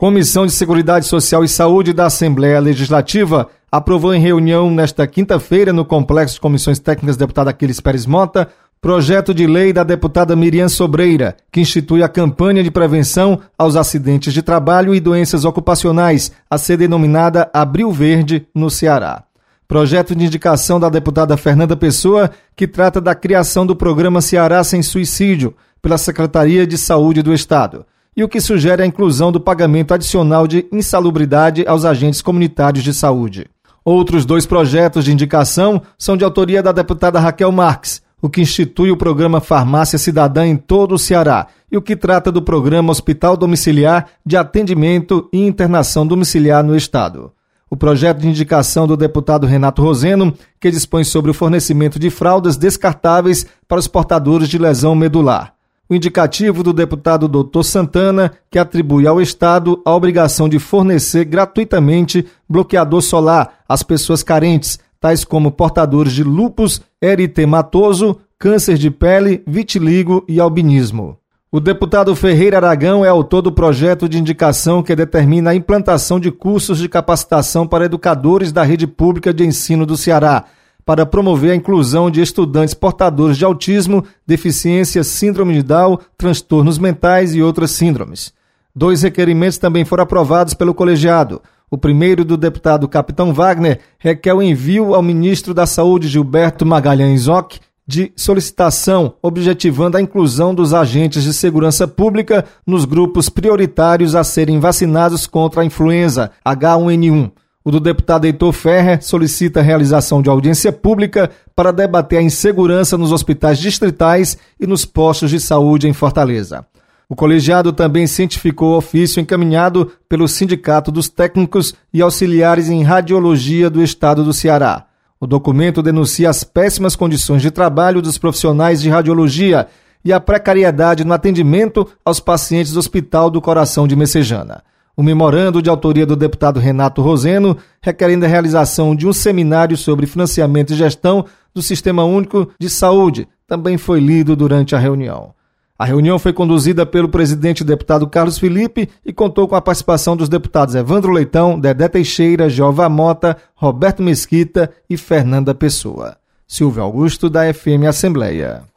Comissão de Seguridade Social e Saúde da Assembleia Legislativa aprovou em reunião nesta quinta-feira no Complexo de Comissões Técnicas deputado Aquiles Pérez Mota projeto de lei da deputada Miriam Sobreira, que institui a campanha de prevenção aos acidentes de trabalho e doenças ocupacionais, a ser denominada Abril Verde, no Ceará. Projeto de indicação da deputada Fernanda Pessoa, que trata da criação do programa Ceará Sem Suicídio, pela Secretaria de Saúde do Estado, e o que sugere a inclusão do pagamento adicional de insalubridade aos agentes comunitários de saúde. Outros 2 projetos de indicação são de autoria da deputada Raquel Marques, o que institui o programa Farmácia Cidadã em todo o Ceará e o que trata do programa Hospital Domiciliar de Atendimento e Internação Domiciliar no Estado. O projeto de indicação do deputado Renato Roseno, que dispõe sobre o fornecimento de fraldas descartáveis para os portadores de lesão medular. O indicativo do deputado Dr. Santana, que atribui ao Estado a obrigação de fornecer gratuitamente bloqueador solar às pessoas carentes, tais como portadores de lúpus eritematoso, câncer de pele, vitiligo e albinismo. O deputado Ferreira Aragão é autor do projeto de indicação que determina a implantação de cursos de capacitação para educadores da rede pública de ensino do Ceará, para promover a inclusão de estudantes portadores de autismo, deficiência, síndrome de Down, transtornos mentais e outras síndromes. 2 requerimentos também foram aprovados pelo colegiado. O primeiro, do deputado Capitão Wagner, requer o envio ao ministro da Saúde, Gilberto Magalhães Ock, de solicitação objetivando a inclusão dos agentes de segurança pública nos grupos prioritários a serem vacinados contra a influenza H1N1. O do deputado Heitor Ferrer solicita a realização de audiência pública para debater a insegurança nos hospitais distritais e nos postos de saúde em Fortaleza. O colegiado também cientificou o ofício encaminhado pelo Sindicato dos Técnicos e Auxiliares em Radiologia do Estado do Ceará. O documento denuncia as péssimas condições de trabalho dos profissionais de radiologia e a precariedade no atendimento aos pacientes do Hospital do Coração de Messejana. O memorando, de autoria do deputado Renato Roseno, requerendo a realização de um seminário sobre financiamento e gestão do Sistema Único de Saúde, também foi lido durante a reunião. A reunião foi conduzida pelo presidente deputado Carlos Felipe e contou com a participação dos deputados Evandro Leitão, Dedé Teixeira, Jeová Mota, Roberto Mesquita e Fernanda Pessoa. Silvio Augusto, da FM Assembleia.